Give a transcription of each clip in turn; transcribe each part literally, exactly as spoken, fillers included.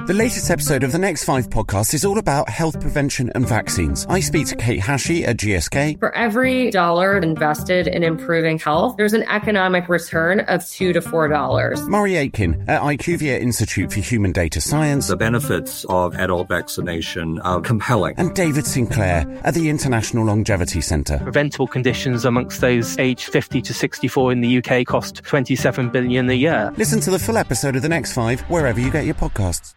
The latest episode of the Next Five podcast is all about health prevention and vaccines. I speak to Kate Hashey at G S K. For every dollar invested in improving health, there's an economic return of two to four dollars. Murray Aitken at IQVIA Institute for Human Data Science. The benefits of adult vaccination are compelling. And David Sinclair at the International Longevity Centre. Preventable conditions amongst those aged fifty to sixty-four in the U K cost twenty-seven billion dollars a year. Listen to the full episode of The Next Five wherever you get your podcasts.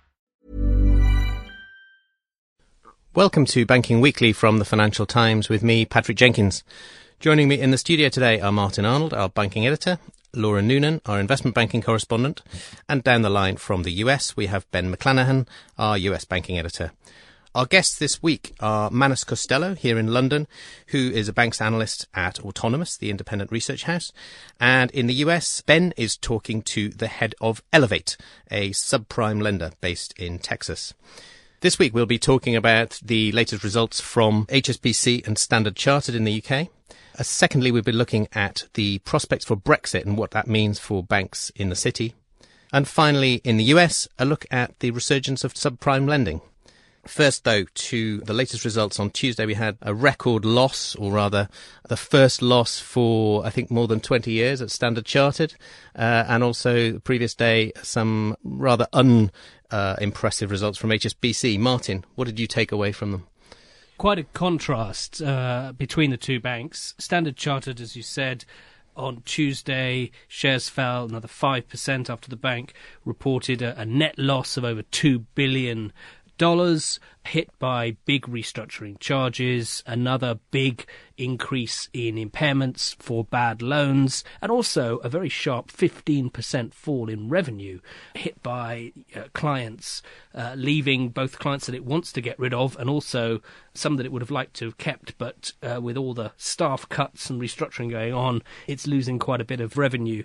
Welcome to Banking Weekly from the Financial Times with me, Patrick Jenkins. Joining me in the studio today are Martin Arnold, our banking editor, Laura Noonan, our investment banking correspondent, and down the line from the U S, we have Ben McClanahan, our U S banking editor. Our guests this week are Manus Costello here in London, who is a banks analyst at Autonomous, the independent research house. And in the U S, Ben is talking to the head of Elevate, a subprime lender based in Texas. This week, we'll be talking about the latest results from H S B C and Standard Chartered in the U K. Uh, secondly, we'll be looking at the prospects for Brexit and what that means for banks in the city. And finally, in the U S, a look at the resurgence of subprime lending. First, though, to the latest results. On Tuesday, we had a record loss, or rather the first loss for, I think, more than twenty years at Standard Chartered. Uh, and also, the previous day, some rather unimpressive uh, results from H S B C. Martin, what did you take away from them? Quite a contrast uh, between the two banks. Standard Chartered, as you said, on Tuesday, shares fell another five percent after the bank reported a, a net loss of over two billion dollars. Dollars, hit by big restructuring charges, another big increase in impairments for bad loans, and also a very sharp fifteen percent fall in revenue, hit by uh, clients uh, leaving, both clients that it wants to get rid of and also some that it would have liked to have kept, but uh, with all the staff cuts and restructuring going on, it's losing quite a bit of revenue.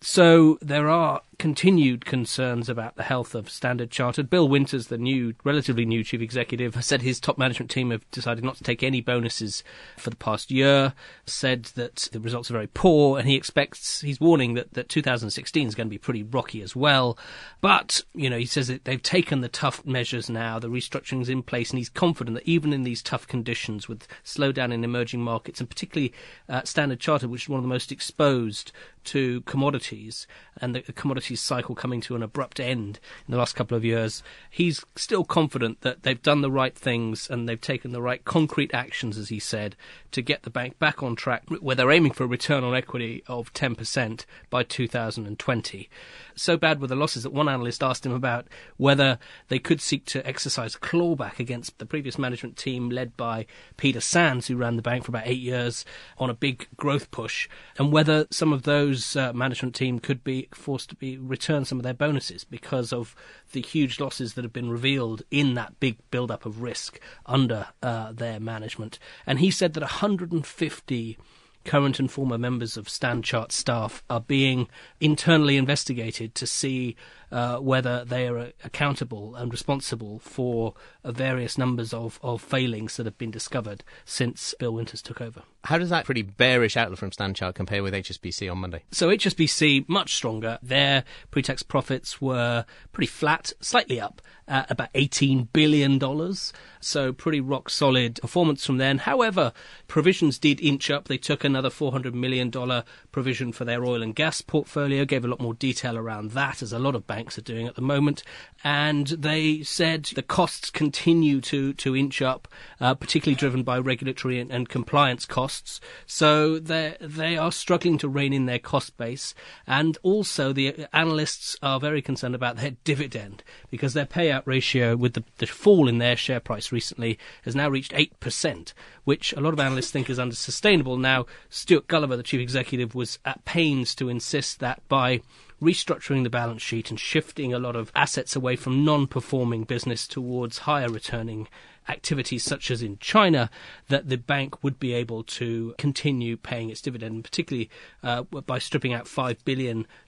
So there are continued concerns about the health of Standard Chartered. Bill Winters, the new, relatively new chief executive, has said his top management team have decided not to take any bonuses for the past year, said that the results are very poor, and he expects, he's warning that, that two thousand sixteen is going to be pretty rocky as well. But, you know, he says that they've taken the tough measures now, the restructuring's in place, and he's confident that even in these tough conditions with slowdown in emerging markets, and particularly uh, Standard Chartered, which is one of the most exposed to commodities, and the commodities cycle coming to an abrupt end in the last couple of years, he's still confident that they've done the right things and they've taken the right concrete actions, as he said, to get the bank back on track, where they're aiming for a return on equity of ten percent by two thousand twenty. So bad were the losses that one analyst asked him about whether they could seek to exercise clawback against the previous management team led by Peter Sands, who ran the bank for about eight years on a big growth push, and whether some of those uh, management team could be forced to be return some of their bonuses because of the huge losses that have been revealed in that big build-up of risk under uh, their management. And he said that one hundred fifty current and former members of StandChart staff are being internally investigated to see uh, whether they are accountable and responsible for uh, various numbers of, of failings that have been discovered since Bill Winters took over. How does that pretty bearish outlook from StandChart compare with H S B C on Monday? So H S B C, much stronger. Their pre-tax profits were pretty flat, slightly up, at about eighteen billion dollars. So pretty rock-solid performance from them. However, provisions did inch up. They took another four hundred million dollars provision for their oil and gas portfolio, gave a lot more detail around that, as a lot of banks are doing at the moment. And they said the costs continue to, to inch up, uh, particularly driven by regulatory and, and compliance costs. So they they are struggling to rein in their cost base. And also the analysts are very concerned about their dividend, because their payout ratio with the, the fall in their share price recently has now reached eight percent, which a lot of analysts think is unsustainable. Now, Stuart Gulliver, the chief executive, was at pains to insist that by restructuring the balance sheet and shifting a lot of assets away from non-performing business towards higher returning activities such as in China, that the bank would be able to continue paying its dividend, particularly uh, by stripping out five billion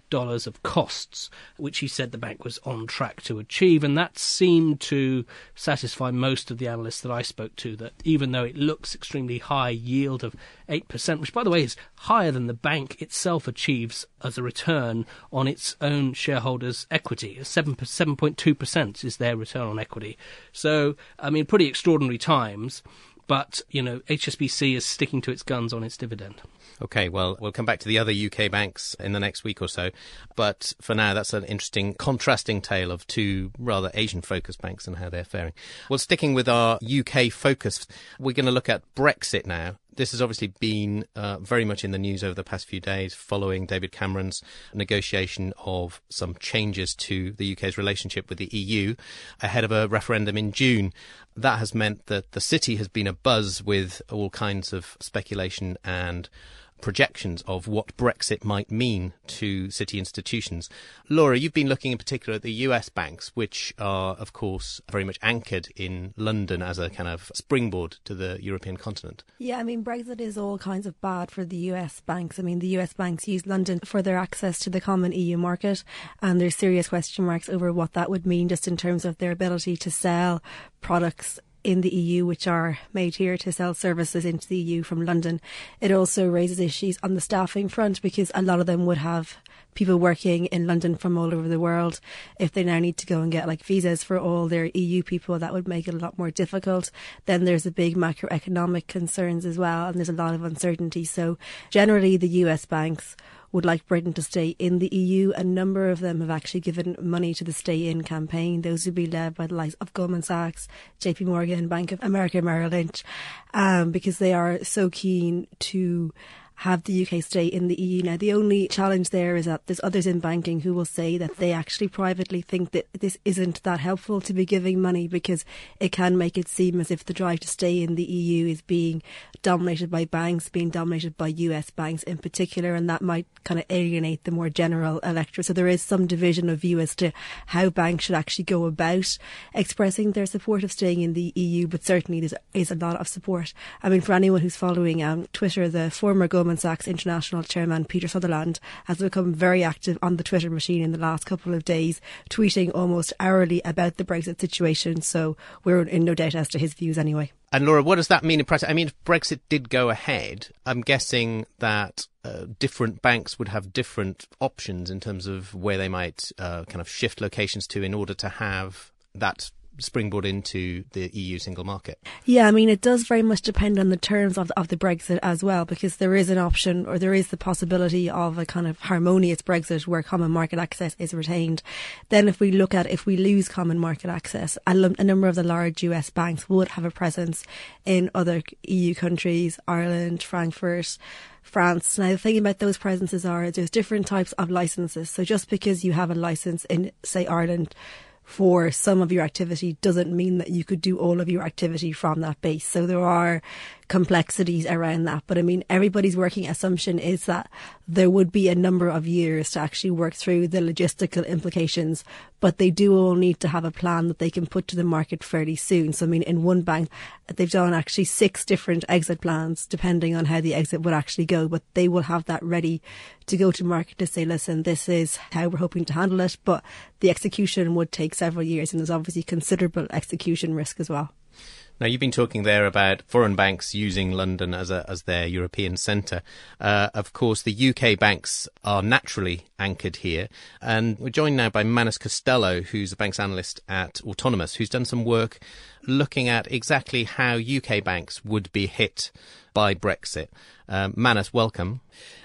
dollars of costs, which he said the bank was on track to achieve. And that seemed to satisfy most of the analysts that I spoke to, that even though it looks extremely high yield of eight percent, which, by the way, is higher than the bank itself achieves as a return on its own shareholders' equity. seven point two percent is their return on equity. So, I mean, pretty extraordinary times. But, you know, H S B C is sticking to its guns on its dividend. OK, well, we'll come back to the other U K banks in the next week or so. But for now, that's an interesting contrasting tale of two rather Asian-focused banks and how they're faring. Well, sticking with our U K focus, we're going to look at Brexit now. This has obviously been uh, very much in the news over the past few days following David Cameron's negotiation of some changes to the U K's relationship with the E U ahead of a referendum in June. That has meant that the city has been abuzz with all kinds of speculation and projections of what Brexit might mean to city institutions. Laura, you've been looking in particular at the U S banks, which are, of course, very much anchored in London as a kind of springboard to the European continent. Yeah, I mean, Brexit is all kinds of bad for the U S banks. I mean, the U S banks use London for their access to the common E U market, and there's serious question marks over what that would mean just in terms of their ability to sell products in the E U, which are made here, to sell services into the E U from London. It also raises issues on the staffing front, because a lot of them would have people working in London from all over the world. If they now need to go and get like visas for all their E U people, that would make it a lot more difficult. Then there's a big macroeconomic concerns as well, and there's a lot of uncertainty. So generally the U S banks would like Britain to stay in the E U. A number of them have actually given money to the Stay In campaign. Those would be led by the likes of Goldman Sachs, J P Morgan, Bank of America, Merrill Lynch, um, because they are so keen to have the U K stay in the E U. Now, the only challenge there is that there's others in banking who will say that they actually privately think that this isn't that helpful to be giving money, because it can make it seem as if the drive to stay in the E U is being dominated by banks, being dominated by U S banks in particular, and that might kind of alienate the more general electorate. So there is some division of view as to how banks should actually go about expressing their support of staying in the E U, but certainly there is a lot of support. I mean, for anyone who's following um, Twitter, the former Goldman Sachs International Chairman Peter Sutherland has become very active on the Twitter machine in the last couple of days, tweeting almost hourly about the Brexit situation. So we're in no doubt as to his views anyway. And Laura, what does that mean in practice? I mean, if Brexit did go ahead, I'm guessing that uh, different banks would have different options in terms of where they might uh, kind of shift locations to in order to have that springboard into the E U single market. Yeah, I mean, it does very much depend on the terms of, of the Brexit as well, because there is an option, or there is the possibility of a kind of harmonious Brexit where common market access is retained. Then if we look at, if we lose common market access, a, a number of the large U S banks would have a presence in other E U countries, Ireland, Frankfurt, France. Now, the thing about those presences are there's different types of licenses. So just because you have a license in, say, Ireland for some of your activity doesn't mean that you could do all of your activity from that base. So there are complexities around that. But I mean, everybody's working assumption is that there would be a number of years to actually work through the logistical implications, but they do all need to have a plan that they can put to the market fairly soon. So I mean, in one bank, they've done actually six different exit plans, depending on how the exit would actually go, but they will have that ready to go to market to say, listen, this is how we're hoping to handle it. But the execution would take several years, and there's obviously considerable execution risk as well. Now, you've been talking there about foreign banks using London as a, as their European centre. Uh, of course, the U K banks are naturally anchored here. And we're joined now by Manus Costello, who's a banks analyst at Autonomous, who's done some work looking at exactly how U K banks would be hit by Brexit. Um, Manus, welcome.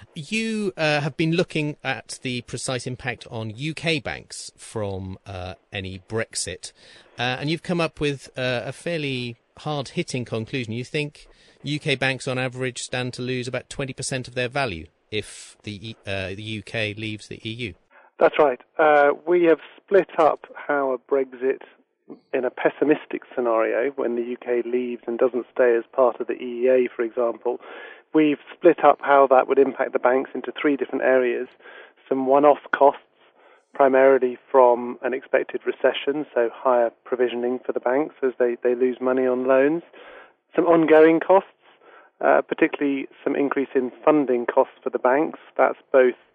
You uh, have been looking at the precise impact on U K banks from uh, any Brexit, uh, and you've come up with uh, a fairly hard-hitting conclusion. You think U K banks on average stand to lose about twenty percent of their value if the, uh, the U K leaves the E U? That's right. Uh, we have split up how a Brexit, in a pessimistic scenario, when the U K leaves and doesn't stay as part of the E E A, for example, we've split up how that would impact the banks into three different areas. Some one-off costs, primarily from an expected recession, so higher provisioning for the banks as they, they lose money on loans. Some ongoing costs, uh, particularly some increase in funding costs for the banks. That's both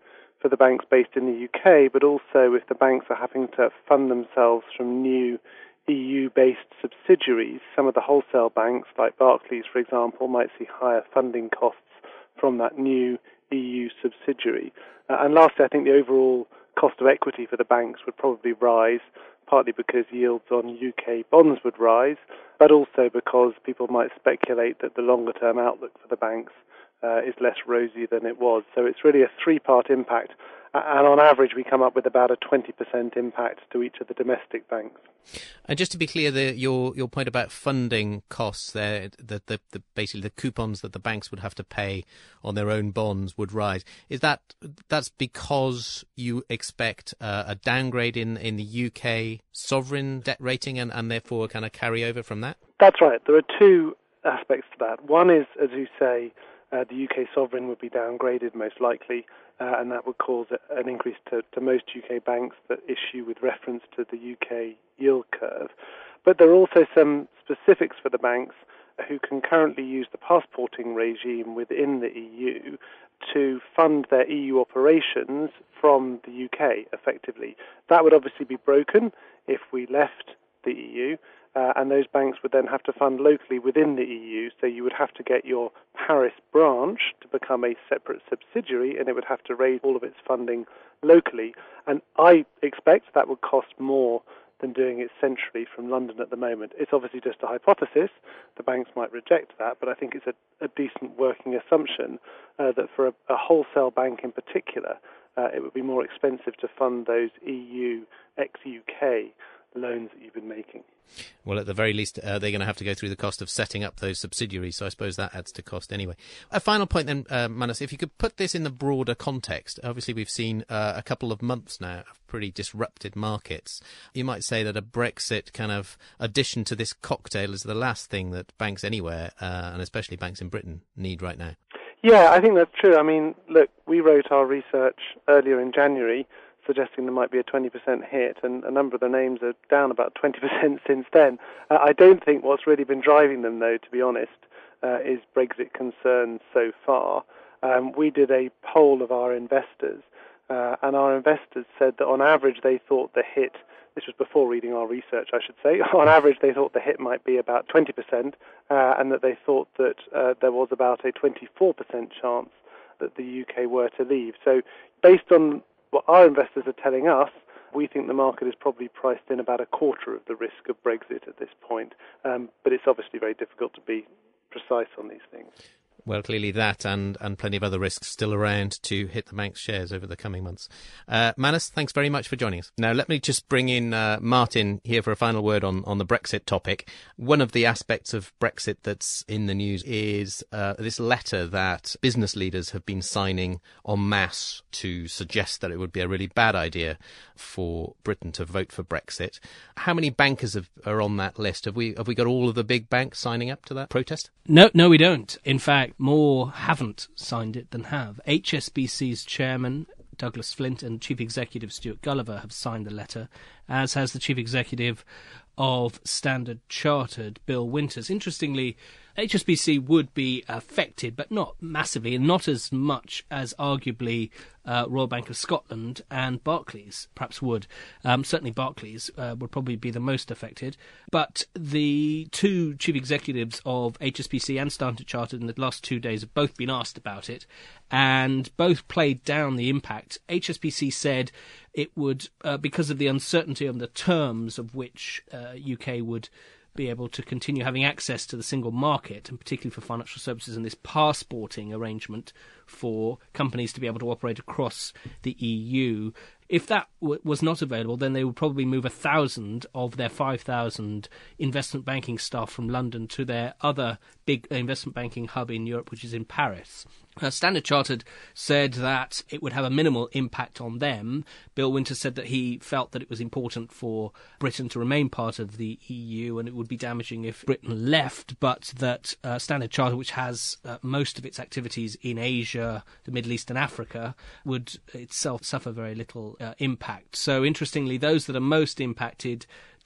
for the banks based in the U K, but also if the banks are having to fund themselves from new E U-based subsidiaries. Some of the wholesale banks, like Barclays, for example, might see higher funding costs from that new E U subsidiary. Uh, and lastly, I think the overall cost of equity for the banks would probably rise, partly because yields on U K bonds would rise, but also because people might speculate that the longer-term outlook for the banks uh, is less rosy than it was. So it's really a three-part impact. And on average, we come up with about a twenty percent impact to each of the domestic banks. And just to be clear, the, your your point about funding costs there, the, the, the basically the coupons that the banks would have to pay on their own bonds would rise. Is that that's because you expect uh, a downgrade in, in the U K sovereign debt rating and, and therefore a kind of carryover from that? That's right. There are two aspects to that. One is, as you say, uh, the U K sovereign would be downgraded most likely. Uh, and that would cause an increase to, to most U K banks that issue with reference to the U K yield curve. But there are also some specifics for the banks who can currently use the passporting regime within the E U to fund their E U operations from the U K, effectively. That would obviously be broken if we left the E U. Uh, and those banks would then have to fund locally within the E U, so you would have to get your Paris branch to become a separate subsidiary, and it would have to raise all of its funding locally. And I expect that would cost more than doing it centrally from London at the moment. It's obviously just a hypothesis. The banks might reject that, but I think it's a, a decent working assumption uh, that for a, a wholesale bank in particular, uh, it would be more expensive to fund those E U, ex-U K loans that you've been making. Well, at the very least, uh, they're going to have to go through the cost of setting up those subsidiaries, so I suppose that adds to cost anyway. A final point then, uh, Manus, if you could put this in the broader context. Obviously, we've seen uh, a couple of months now of pretty disrupted markets. You might say that a Brexit kind of addition to this cocktail is the last thing that banks anywhere, uh, and especially banks in Britain, need right now. Yeah, I think that's true. I mean, look, we wrote our research earlier in January suggesting there might be a twenty percent hit, and a number of the names are down about twenty percent since then. Uh, I don't think what's really been driving them, though, to be honest, uh, is Brexit concerns so far. Um, we did a poll of our investors, uh, and our investors said that on average they thought the hit, this was before reading our research, I should say, on average they thought the hit might be about twenty percent, uh, and that they thought that uh, there was about a twenty-four percent chance that the U K were to leave. So based on what our investors are telling us, we think the market is probably priced in about a quarter of the risk of Brexit at this point. Um, but it's obviously very difficult to be precise on these things. Well, clearly that and, and plenty of other risks still around to hit the bank's shares over the coming months. Uh, Manus, thanks very much for joining us. Now, let me just bring in uh, Martin here for a final word on, on the Brexit topic. One of the aspects of Brexit that's in the news is uh, this letter that business leaders have been signing en masse to suggest that it would be a really bad idea for Britain to vote for Brexit. How many bankers have, are on that list? Have we have we got all of the big banks signing up to that protest? No, no, we don't. In fact, more haven't signed it than have. H S B C's chairman, Douglas Flint, and Chief Executive Stuart Gulliver have signed the letter, as has the Chief Executive of Standard Chartered, Bill Winters. Interestingly, H S B C would be affected, but not massively, and not as much as arguably uh, Royal Bank of Scotland and Barclays perhaps would. Um, certainly Barclays uh, would probably be the most affected. But the two chief executives of H S B C and Standard Chartered in the last two days have both been asked about it, and both played down the impact. H S B C said it would, uh, because of the uncertainty on the terms of which uh, U K would be able to continue having access to the single market, and particularly for financial services and this passporting arrangement for companies to be able to operate across the E U. If that w- was not available, then they would probably move a thousand of their five thousand investment banking staff from London to their other big investment banking hub in Europe, which is in Paris. Uh, Standard Chartered said that it would have a minimal impact on them. Bill Winters said that he felt that it was important for Britain to remain part of the E U and it would be damaging if Britain left, but that uh, Standard Chartered, which has uh, most of its activities in Asia, the Middle East and Africa, would itself suffer very little uh, impact. So interestingly, those that are most impacted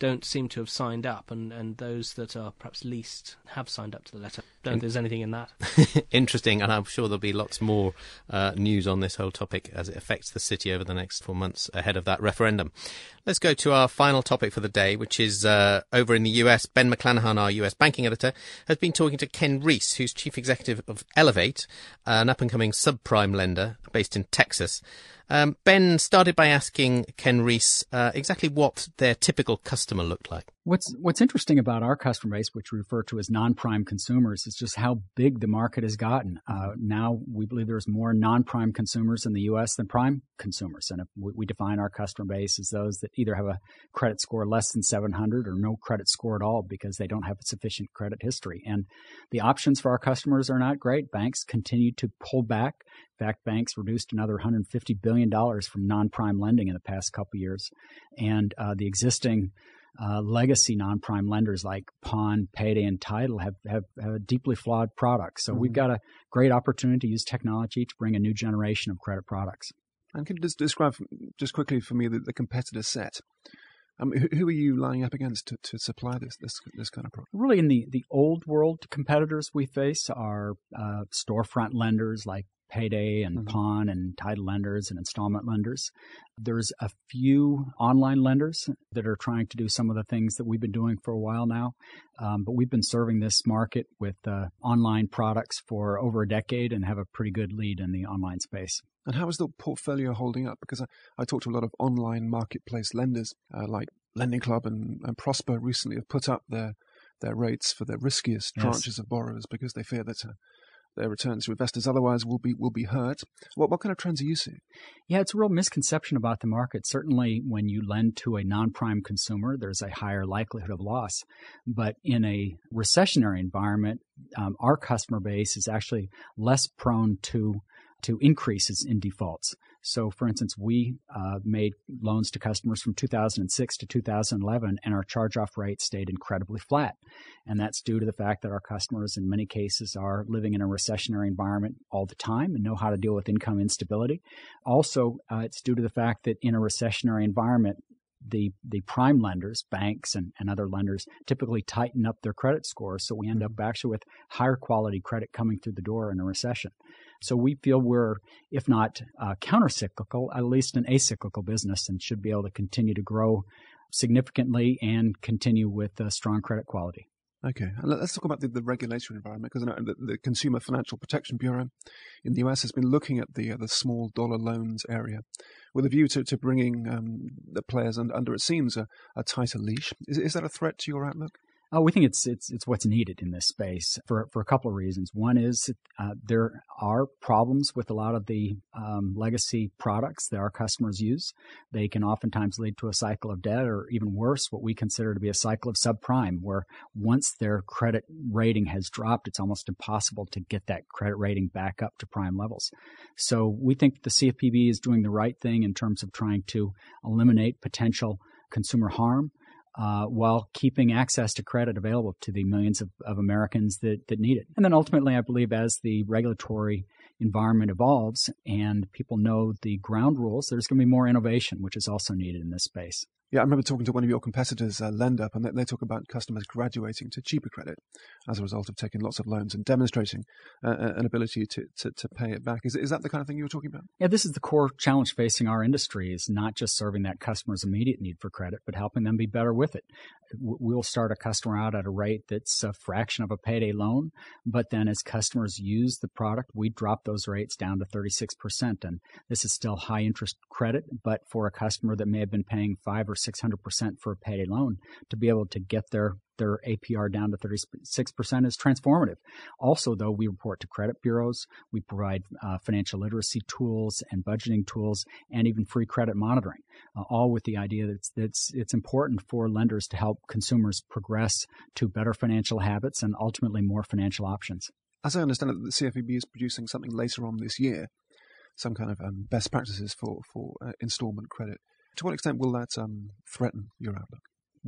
don't seem to have signed up, and, and those that are perhaps least have signed up to the letter. Don't think there's anything in that. Interesting, and I'm sure there'll be lots more uh, news on this whole topic as it affects the city over the next four months ahead of that referendum. Let's go to our final topic for the day, which is uh, over in the U S. Ben McClanahan, our U S banking editor, has been talking to Ken Reese, who's chief executive of Elevate, an up-and-coming subprime lender based in Texas. Um, Ben started by asking Ken Reese uh, exactly what their typical customer looked like. What's what's interesting about our customer base, which we refer to as non-prime consumers, is just how big the market has gotten. Uh, now we believe there's more non-prime consumers in the U S than prime consumers. And if we, we define our customer base as those that either have a credit score less than seven hundred or no credit score at all because they don't have a sufficient credit history. And the options for our customers are not great. Banks continue to pull back. In fact, banks reduced another one hundred fifty billion dollars from non-prime lending in the past couple of years. And uh, the existing uh, legacy non-prime lenders like Pawn, Payday, and Tidal have, have, have a deeply flawed product. So mm-hmm. we've got a great opportunity to use technology to bring a new generation of credit products. And can you just describe just quickly for me the, the competitor set? Um, who, who are you lining up against to, to supply this, this this kind of product? Really, in the, the old world, competitors we face are uh, storefront lenders like Payday and mm-hmm. Pawn and Tidal lenders and installment lenders. There's a few online lenders that are trying to do some of the things that we've been doing for a while now. Um, but we've been serving this market with uh, online products for over a decade and have a pretty good lead in the online space. And how is the portfolio holding up? Because I, I talked to a lot of online marketplace lenders uh, like Lending Club and, and Prosper recently have put up their, their rates for their riskiest tranches yes. of borrowers because they fear that uh, their returns to investors otherwise will be will be hurt. What what kind of trends are you seeing? Yeah, it's a real misconception about the market. Certainly when you lend to a non-prime consumer, there's a higher likelihood of loss. But in a recessionary environment, um, our customer base is actually less prone to to increases in defaults. So, for instance, we uh, made loans to customers from two thousand six to two thousand eleven, and our charge-off rate stayed incredibly flat. And that's due to the fact that our customers, in many cases, are living in a recessionary environment all the time and know how to deal with income instability. Also, uh, it's due to the fact that in a recessionary environment, the the prime lenders, banks and, and other lenders, typically tighten up their credit scores. So we end up actually with higher quality credit coming through the door in a recession. So we feel we're, if not uh, counter-cyclical, at least an acyclical business and should be able to continue to grow significantly and continue with uh, strong credit quality. Okay, let's talk about the, the regulatory environment, because the, the Consumer Financial Protection Bureau in the U S has been looking at the uh, the small dollar loans area with a view to, to bringing um, the players under, under it seems, a, a tighter leash. Is, is that a threat to your outlook? Uh, we think it's it's it's what's needed in this space for for a couple of reasons. One is uh, there are problems with a lot of the um, legacy products that our customers use. They can oftentimes lead to a cycle of debt, or even worse, what we consider to be a cycle of subprime, where once their credit rating has dropped, it's almost impossible to get that credit rating back up to prime levels. So we think the C F P B is doing the right thing in terms of trying to eliminate potential consumer harm, Uh, while keeping access to credit available to the millions of, of Americans that, that need it. And then ultimately, I believe as the regulatory environment evolves and people know the ground rules, there's going to be more innovation, which is also needed in this space. Yeah, I remember talking to one of your competitors, uh, LendUp, and they, they talk about customers graduating to cheaper credit as a result of taking lots of loans and demonstrating uh, an ability to, to, to pay it back. Is, is that the kind of thing you were talking about? Yeah, this is the core challenge facing our industry, is not just serving that customer's immediate need for credit, but helping them be better with it. We'll start a customer out at a rate that's a fraction of a payday loan, but then as customers use the product, we drop those rates down to thirty-six percent. And this is still high interest credit, but for a customer that may have been paying five or six hundred percent for a payday loan, to be able to get their their A P R down to thirty-six percent is transformative. Also, though, we report to credit bureaus. We provide uh, financial literacy tools and budgeting tools and even free credit monitoring, uh, all with the idea that it's, it's, it's important for lenders to help consumers progress to better financial habits and ultimately more financial options. As I understand it, the C F P B is producing something later on this year, some kind of um, best practices for, for uh, installment credit. To what extent will that um, threaten your outlook? We've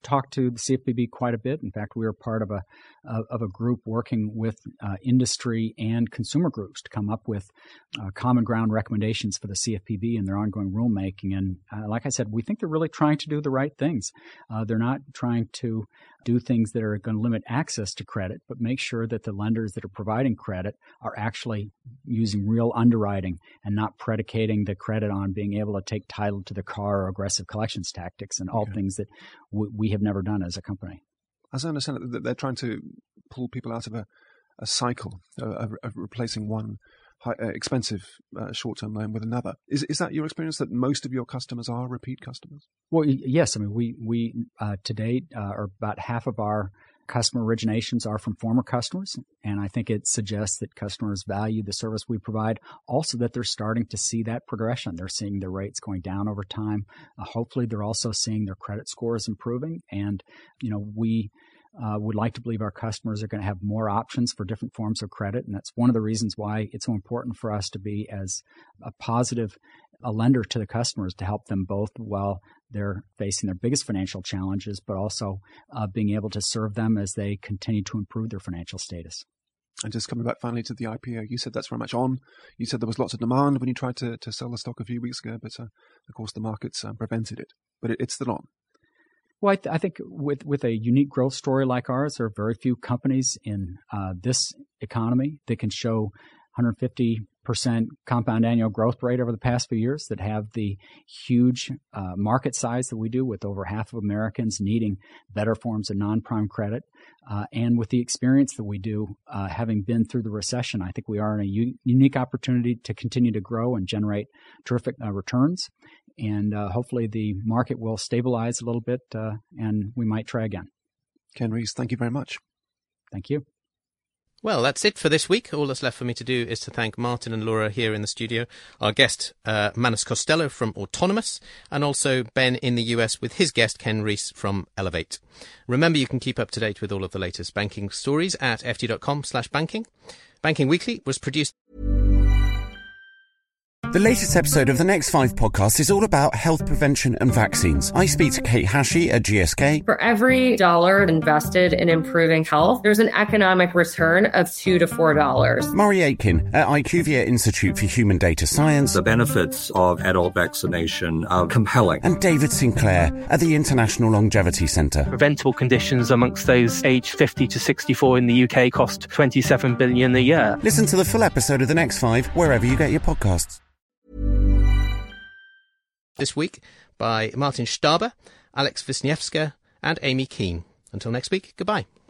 talked to the C F P B quite a bit. In fact, we were part of a of a group working with uh, industry and consumer groups to come up with uh, common ground recommendations for the C F P B and their ongoing rulemaking. And uh, like I said, we think they're really trying to do the right things. Uh, they're not trying to do things that are going to limit access to credit, but make sure that the lenders that are providing credit are actually using real underwriting and not predicating the credit on being able to take title to the car or aggressive collections tactics and all okay. things that w- we have never done as a company. As I understand it, that they're trying to pull people out of a, a cycle of, of replacing one high, uh, expensive uh, short-term loan with another. Is is that your experience, that most of your customers are repeat customers? Well, yes. I mean, we, we uh, to date, uh, are about half of our customer originations are from former customers, and I think it suggests that customers value the service we provide. Also, that they're starting to see that progression. They're seeing their rates going down over time. Uh, hopefully, they're also seeing their credit scores improving. And, you know, we uh, would like to believe our customers are going to have more options for different forms of credit, and that's one of the reasons why it's so important for us to be as a positive a lender to the customers, to help them both while they're facing their biggest financial challenges, but also uh, being able to serve them as they continue to improve their financial status. And just coming back finally to the I P O, you said that's very much on. You said there was lots of demand when you tried to, to sell the stock a few weeks ago, but uh, of course the markets uh, prevented it. But it, it's still on. Well, I, th- I think with, with a unique growth story like ours, there are very few companies in uh, this economy that can show one hundred fifty percent compound annual growth rate over the past few years, that have the huge uh, market size that we do, with over half of Americans needing better forms of non-prime credit, uh, and with the experience that we do, uh, having been through the recession. I think we are in a u- unique opportunity to continue to grow and generate terrific uh, returns, and uh, hopefully the market will stabilize a little bit, uh, and we might try again. Ken Rees, thank you very much. Thank you. Well, that's it for this week. All that's left for me to do is to thank Martin and Laura here in the studio, our guest, uh, Manus Costello from Autonomous, and also Ben in the U S with his guest, Ken Rees from Elevate. Remember, you can keep up to date with all of the latest banking stories at ft.com slash banking. Banking Weekly was produced... The latest episode of the Next Five podcast is all about health prevention and vaccines. I speak to Kate Hashey at G S K. For every dollar invested in improving health, there's an economic return of two to four dollars. Murray Aitken at IQVIA Institute for Human Data Science. The benefits of adult vaccination are compelling. And David Sinclair at the International Longevity Centre. Preventable conditions amongst those aged fifty to sixty-four in the U K cost twenty-seven billion dollars a year. Listen to the full episode of the Next Five wherever you get your podcasts. This week by Martin Staber, Alex Wisniewska and Amy Keane. Until next week, goodbye.